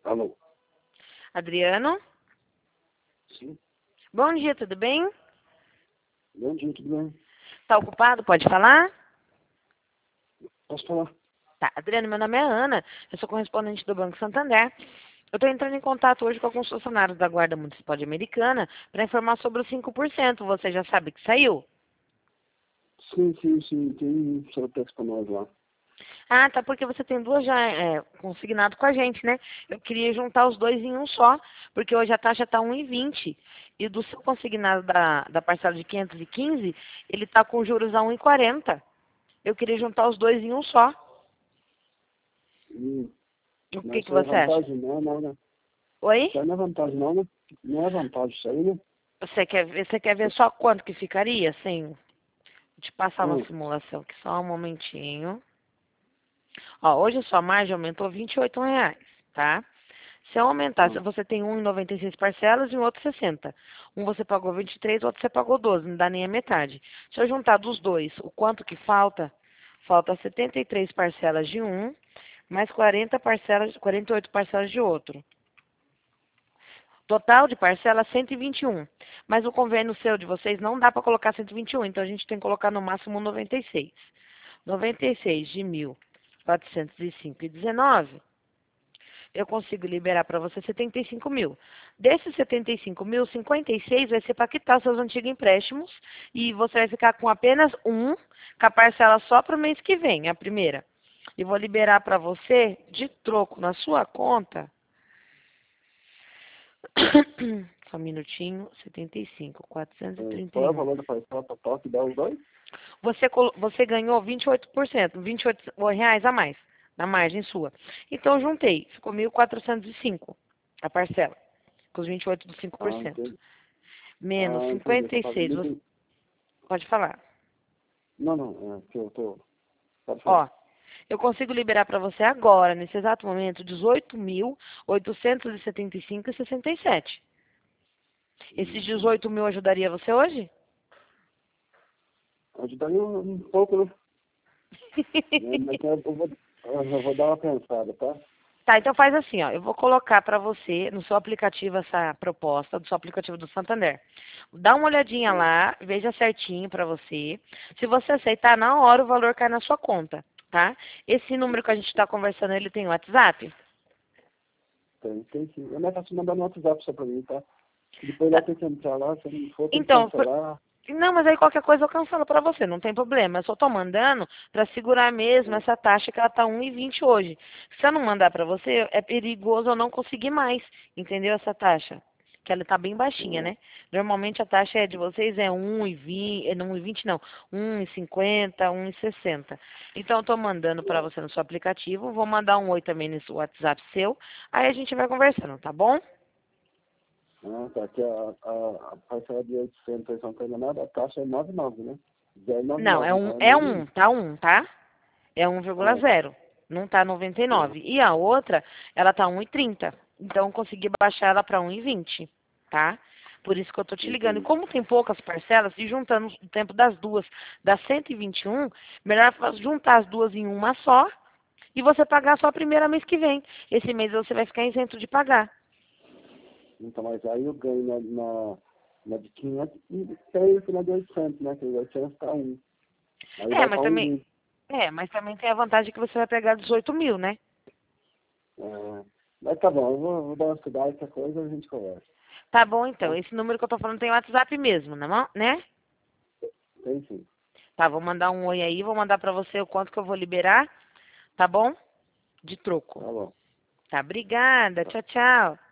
Alô? Adriano? Sim. Bom dia, tudo bem? Bom dia, tudo bem? Tá ocupado? Pode falar? Posso falar? Tá, Adriano, meu nome é Ana, eu sou correspondente do Banco Santander. Eu estou entrando em contato hoje com alguns funcionários da Guarda Municipal de Americana para informar sobre os 5%. Você já sabe que saiu? Sim. Tem um sorteio para nós lá. Ah, tá, porque você tem duas já consignado com a gente, né? Eu queria juntar os dois em um só, porque hoje a taxa está 1,20. E do seu consignado da parcela de 515, ele está com juros a 1,40. Eu queria juntar os dois em um só. O Mas que isso aí é você acha? vantagem? Não, né? Oi? Isso aí não é vantagem, não, né? Não é vantagem isso aí, né? Você quer ver só quanto que ficaria? Assim, vou te passar uma Hum, simulação aqui, só um momentinho. Ó, hoje a sua margem aumentou R$ 28, tá? Se eu aumentar, se hum. você tem um em 96 parcelas e um outro 60. Um você pagou 23, o outro você pagou 12, não dá nem a metade. Se eu juntar dos dois, o quanto que falta? Falta 73 parcelas de um, mais 48 parcelas de outro. Total de parcela 121. Mas o convênio seu de vocês não dá para colocar 121, então a gente tem que colocar no máximo 96. 96 de 1.405,19, eu consigo liberar para você 75 mil. Desses 75 mil, 56 vai ser para quitar seus antigos empréstimos e você vai ficar com apenas um, com a parcela só para o mês que vem, a primeira. E vou liberar para você de troco na sua conta. Só um minutinho, 75, Qual é o 431. valor da parcela total que dá os dois? Você ganhou 28%, R$ 28 a mais na margem sua. Então, eu juntei, ficou 1.405 a parcela, com os 28 dos Ah, 5%. entendi. Menos Ah, entendi. Eu tô pagando 56, pode falar. Não, é que eu tô... Pode falar. Ó, eu consigo liberar para você agora, nesse exato momento, 18.875,67. Esses 18 mil ajudaria você hoje? Ajudaria um pouco, né? Mas eu vou dar uma pensada, tá? Tá, então faz assim, ó. Eu vou colocar para você no seu aplicativo essa proposta, do seu aplicativo do Santander. Dá uma olhadinha Hum. lá, veja certinho para você. Se você aceitar, na hora o valor cai na sua conta, tá? Esse número que a gente está conversando, ele tem WhatsApp? Tem sim. É mais fácil mandar no WhatsApp só pra mim, tá? Depois lá Tá. tem que entrar lá, se não for, tem que Então, cancelar. não, mas aí qualquer coisa eu cancelo para você, não tem problema. Eu só tô mandando para segurar mesmo Hum. essa taxa que ela tá 1,20 hoje. Se eu não mandar para você, é perigoso eu não conseguir mais, entendeu essa taxa? Que ela tá bem baixinha, Hum. né? Normalmente a taxa de vocês é 1,20, não 1,20 não, 1,50, 1,60. Então eu tô mandando para você no seu aplicativo, vou mandar um oi também nesse WhatsApp seu, aí a gente vai conversando, tá bom? Ah, tá. Aqui a parcela de 800 aí, se não tô enganado, a taxa é 99, né? 0,99, Não, é né? um, É é mesmo? um, tá um, tá? É Ah, 1,0, não tá 99. ah, E a outra, ela tá 1,30. Então eu consegui baixar ela para 1,20, tá? Por isso que eu tô te ligando. E entendi. como tem poucas parcelas, e juntando o tempo das duas dá 121, melhor juntar as duas em uma só e você pagar só a primeira mês que vem. Esse mês você vai ficar isento de pagar. Então, mas aí eu ganho na de 500 e tem na de 800, né? Que o 800 tá 1. Aí É, vai mas pra também, 1,20. mas também tem a vantagem que você vai pegar 18 mil, né? É, mas tá bom, vou dar uma estudada, essa coisa a gente conversa, Tá bom, então. tá? Esse número que eu tô falando tem WhatsApp mesmo, né? Tem sim. Tá, vou mandar um oi aí, vou mandar pra você o quanto que eu vou liberar, tá bom? De Tá troco. bom. Tá, obrigada. Tchau, tchau.